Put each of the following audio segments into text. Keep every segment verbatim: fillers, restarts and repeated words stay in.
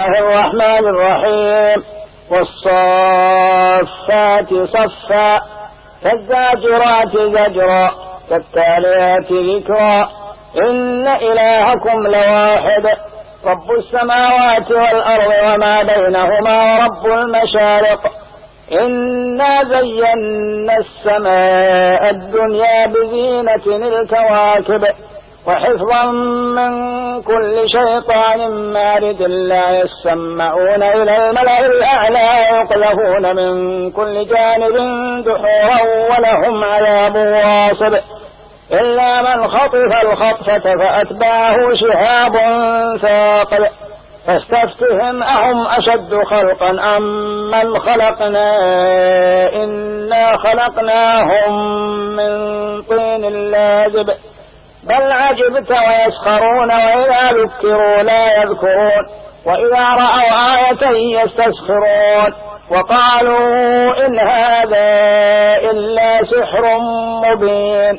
الله الرحمن الرحيم والصافات صفا فالزاجرات زجرا فالتاليات ذكرا إن إلهكم لواحد رب السماوات والأرض وما بينهما ورب المشارق إنا زينا السماء الدنيا بزينة الكواكب وحفظا من كل شيطان مارد لا يسمعون إلى الملأ الأعلى يقذفون من كل جانب دحورا ولهم عذاب واصب إلا من خطف الخطفة فأتبعه شهاب ثاقب فاستفتهم أهم أشد خلقا أم من خلقنا إنا خلقناهم من طين لازب بل عجبت ويسخرون وإذا ذكروا لا يذكرون وإذا رأوا آية يستسخرون وقالوا إن هذا إلا سحر مبين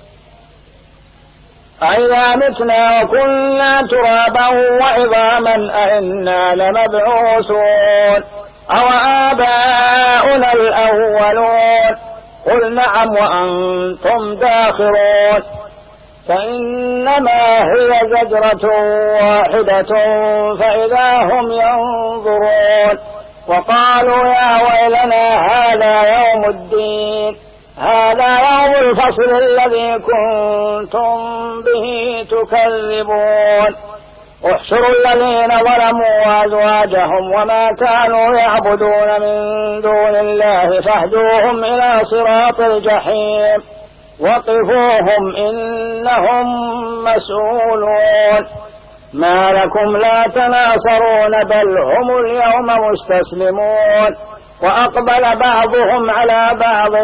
أإذا متنا وكنا ترابا وعظاما أئنا لمبعوثون أو آباؤنا الأولون قل نعم وأنتم داخرون فإنما هي زجرة واحدة فإذا هم ينظرون وقالوا يا ويلنا هذا يوم الدين هذا يوم الفصل الذي كنتم به تكذبون احشروا الذين ظلموا وأزواجهم وما كانوا يعبدون من دون الله فاهدوهم إلى صراط الجحيم وقفوهم إنهم مسؤولون ما لكم لا تناصرون بل هم اليوم مستسلمون وأقبل بعضهم على بعض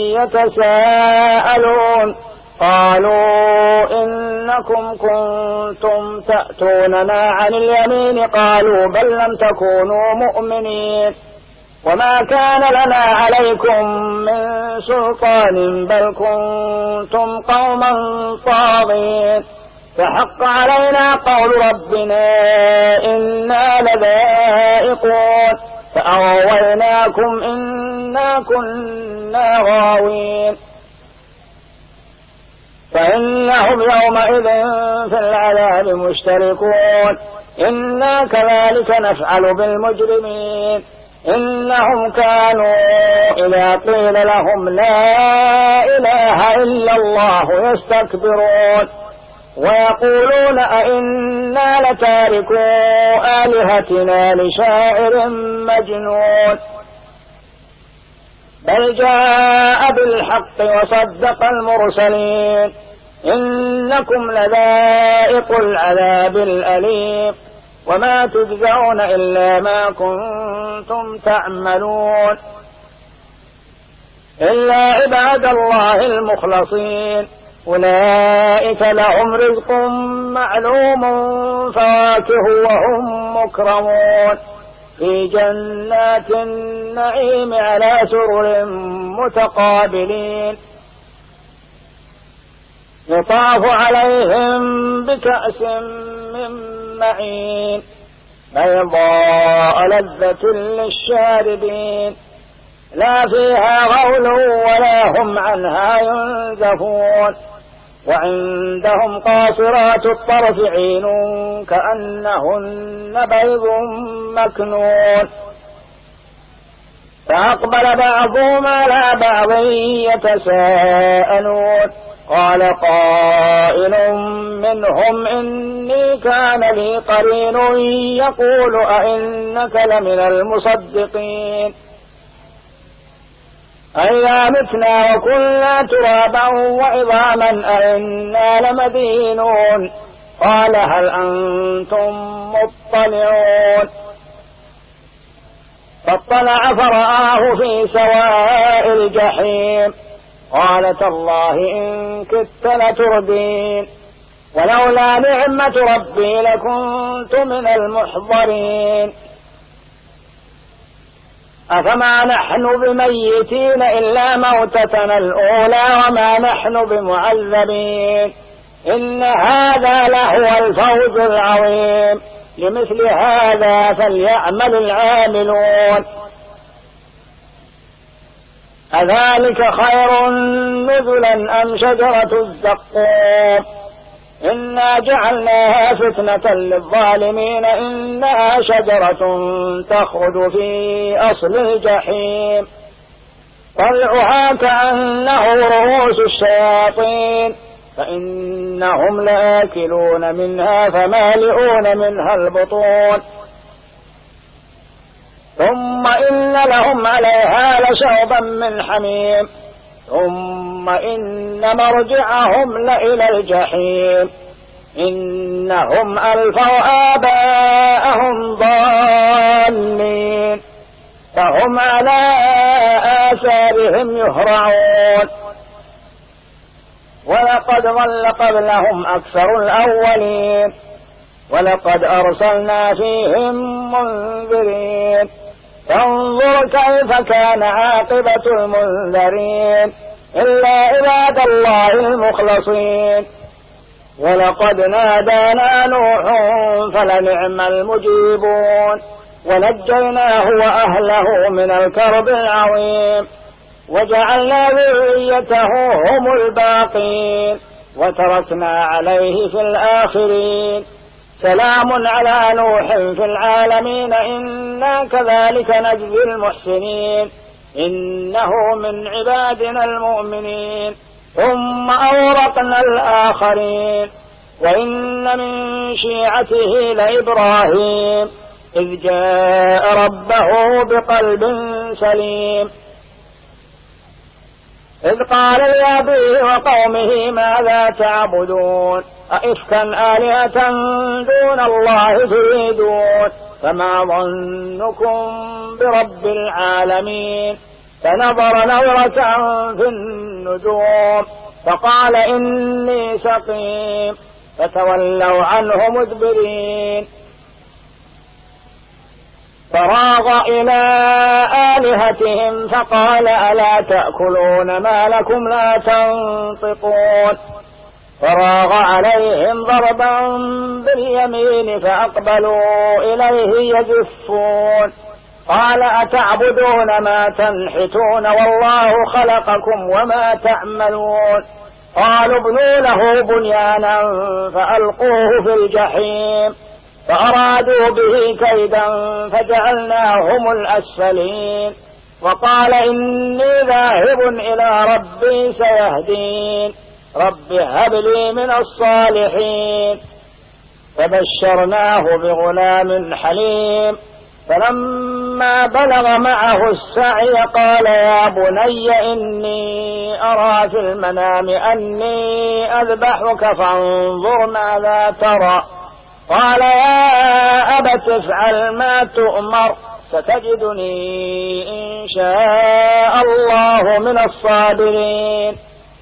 يتساءلون قالوا إنكم كنتم تأتوننا عن اليمين قالوا بل لم تكونوا مؤمنين وما كان لنا عليكم من سلطان بل كنتم قوما طاغين فحق علينا قول ربنا إنا لذائقون فأغويناكم إنا كنا غاوين فإنهم يومئذ في العذاب مشتركون إنا كذلك نفعل بالمجرمين إنهم كانوا إذا قيل لهم لا إله إلا الله يستكبرون ويقولون أئنا لتاركو آلهتنا لشاعر مجنون بل جاء بالحق وصدق المرسلين إنكم لذائق العذاب الأليم وما تجزون إلا ما كنتم تعملون إلا عباد الله المخلصين أولئك لهم رزق معلوم فواكه وهم مكرمون في جنات النعيم على سرر متقابلين يطاف عليهم بكأس من معين بيضاء لذة للشاربين لا فيها غول ولا هم عنها ينزفون وعندهم قاصرات الطرف عين كأنهن بيض مكنون فأقبل بعضهم على بعض يتساءلون قال قائل منهم إني كان لي قرين يقول أئنك لمن المصدقين أئذا متنا وكنا ترابا وعظاما أئنا لمدينون قال هل أنتم مطلعون فاطلع فرآه في سواء الجحيم قال تالله إن كدت لتردين ولولا نعمة ربي لكنت من المحضرين أفما نحن بميتين إلا موتتنا الأولى وما نحن بمعذبين إن هذا لهو الفوز العظيم لمثل هذا فليعمل العاملون. أذلك خير نزلا أم شجرة الزقوم إنا جعلناها فتنة للظالمين إنها شجرة تخرج في أصل الجحيم طلعها كأنه رؤوس الشياطين فإنهم لآكلون منها فمالئون منها البطون ثم إن لهم عليها لشوبا من حميم ثم إن مرجعهم لإلى الجحيم إنهم ألفوا آباءهم ضالين فهم على آثارهم يهرعون ولقد ضل قبلهم أكثر الأولين ولقد أرسلنا فيهم منذرين فانظر كيف كان عاقبة المنذرين إلا عباد الله المخلصين ولقد نادانا نوح فلنعم المجيبون ونجيناه وأهله من الكرب العظيم وجعلنا ذريته هم الباقين وتركنا عليه في الآخرين سلام على نوح في العالمين إنا كذلك نجزي المحسنين إنه من عبادنا المؤمنين ثم أورقنا الآخرين وإن من شيعته لإبراهيم إذ جاء ربه بقلب سليم إذ قال لأبيه وقومه ماذا تعبدون أئفكا آلهة دون الله تريدون فما ظنكم برب العالمين فنظر نظرة في النجوم فقال إني سقيم فتولوا عنه مدبرين فراغ إلى آلهتهم فقال ألا تأكلون ما لكم لا تنطقون فراغ عليهم ضربا باليمين فأقبلوا إليه يزفون قال أتعبدون ما تنحتون والله خلقكم وما تعملون قالوا ابنوا له بنيانا فألقوه في الجحيم فأرادوا به كيدا فجعلناهم الأسفلين وقال إني ذاهب إلى ربي سيهدين رب هب لي من الصالحين فبشرناه بغلام حليم فلما بلغ معه السعي قال يا بني إني أرى في المنام أني أذبحك فانظر ماذا ترى قال يا أبت افعل ما تؤمر ستجدني إن شاء الله من الصابرين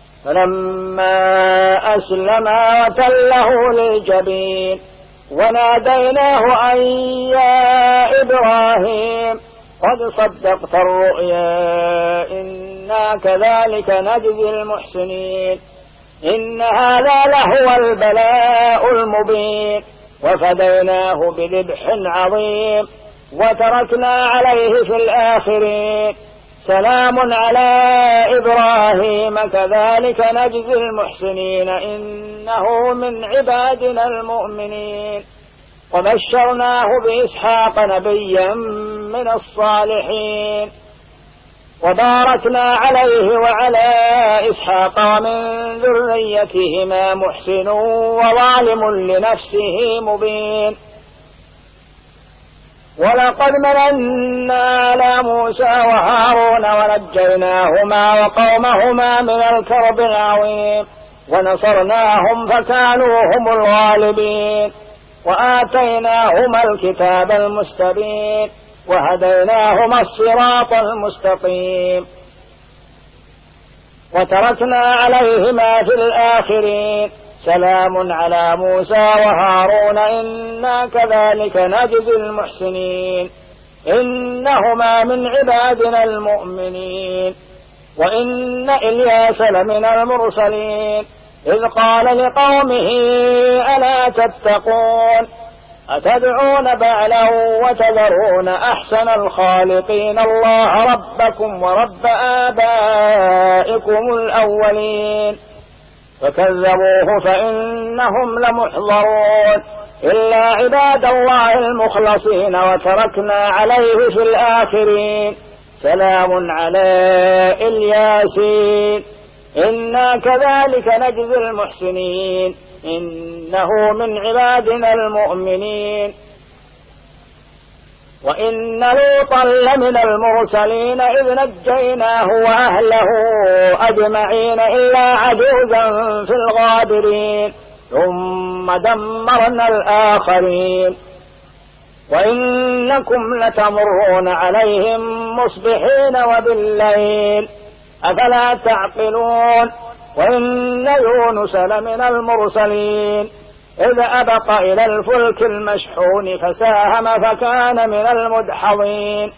فلما أسلما وتله للجبين وناديناه أن يا إبراهيم قد صدقت الرؤيا إنا كذلك نجزي المحسنين إن هذا لهو البلاء المبين وفديناه بذبح عظيم وتركنا عليه في الآخرين سلام على إبراهيم كذلك نجزي المحسنين إنه من عبادنا المؤمنين وبشرناه بإسحاق نبيا من الصالحين وباركنا عليه وعلى إسحاق ومن ذريتهما محسن وظالم لنفسه مبين ولقد مننا على موسى وهارون ونجيناهما وقومهما من الكرب العظيم ونصرناهم فكانوا هم الغالبين وآتيناهما الكتاب المستبين وهديناهما الصراط المستقيم وتركنا عليهما في الآخرين سلام على موسى وهارون إنا كذلك نجزي المحسنين إنهما من عبادنا المؤمنين وإن إلياس لمن المرسلين إذ قال لقومه ألا تتقون أتدعون بعلا وتذرون أحسن الخالقين الله ربكم ورب آبائكم الأولين فكذبوه فإنهم لمحضرون إلا عباد الله المخلصين وتركنا عليه في الآخرين سلام على الياسين إنا كذلك نجزي المحسنين إنه من عبادنا المؤمنين وإن لوطا لمن المرسلين إذ نجيناه وأهله أجمعين إلا عجوزا في الغابرين ثم دمرنا الآخرين وإنكم لتمرون عليهم مصبحين وبالليل أفلا تعقلون وإن يونس لمن المرسلين إذ أبق إلى الفلك المشحون فساهم فكان من المدحضين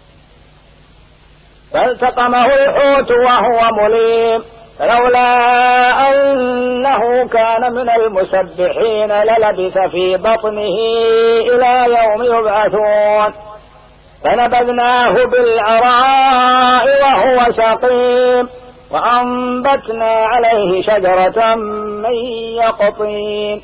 فالتقمه الحوت وهو مليم فلولا أنه كان من المسبحين للبث في بطنه إلى يوم يبعثون فنبذناه بالعراء وهو سقيم وأنبتنا عليه شجرة من يقطين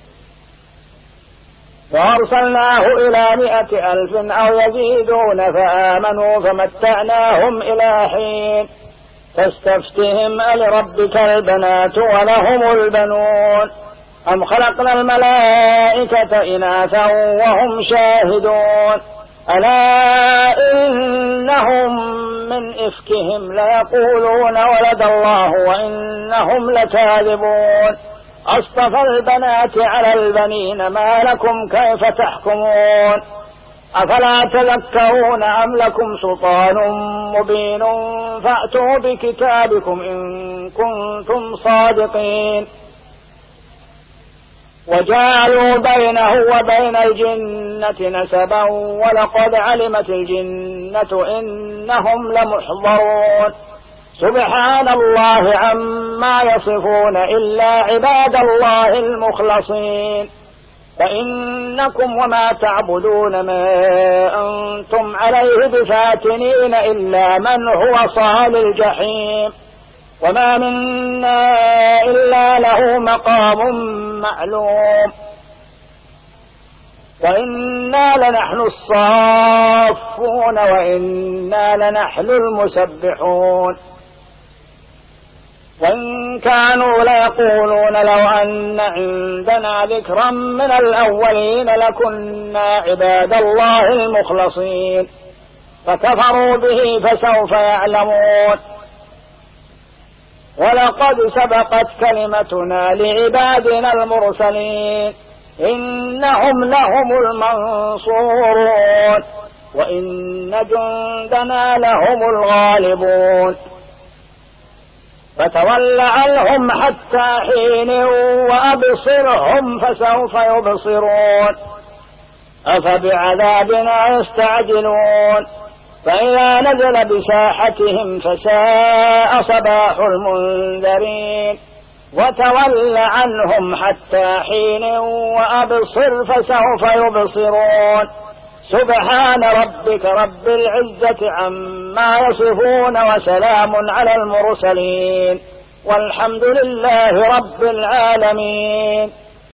وأرسلناه إلى مائة ألف أو يزيدون فآمنوا فمتعناهم إلى حين فاستفتهم ألربك البنات ولهم البنون أم خلقنا الملائكة إناثا وهم شاهدون ألا إنهم من إفكهم ليقولون ولد الله وإنهم لكاذبون أصطفى البنات على البنين ما لكم كيف تحكمون أفلا تذكرون أم لكم سلطان مبين فأتوا بكتابكم إن كنتم صادقين وجعلوا بينه وبين الجنة نسبا ولقد علمت الجنة إنهم لمحضرون سبحان الله عما يصفون إلا عباد الله المخلصين فإنكم وما تعبدون ما أنتم عليه بفاتنين إلا من هو صال الجحيم وما منا إلا له مقام معلوم وإنا لنحن الصافون وإنا لنحن المسبحون وإن كانوا ليقولون لو أن عندنا ذكرا من الأولين لكنا عباد الله المخلصين فكفروا به فسوف يعلمون ولقد سبقت كلمتنا لعبادنا المرسلين إنهم لهم المنصورون وإن جندنا لهم الغالبون فتول عنهم حتى حين وأبصرهم فسوف يبصرون أفبعذابنا يستعجلون فإذا نزل بساحتهم فساء صباح المنذرين وتول عنهم حتى حين وأبصر فسوف يبصرون سبحان ربك رب العزة عما يصفون وسلام على المرسلين والحمد لله رب العالمين.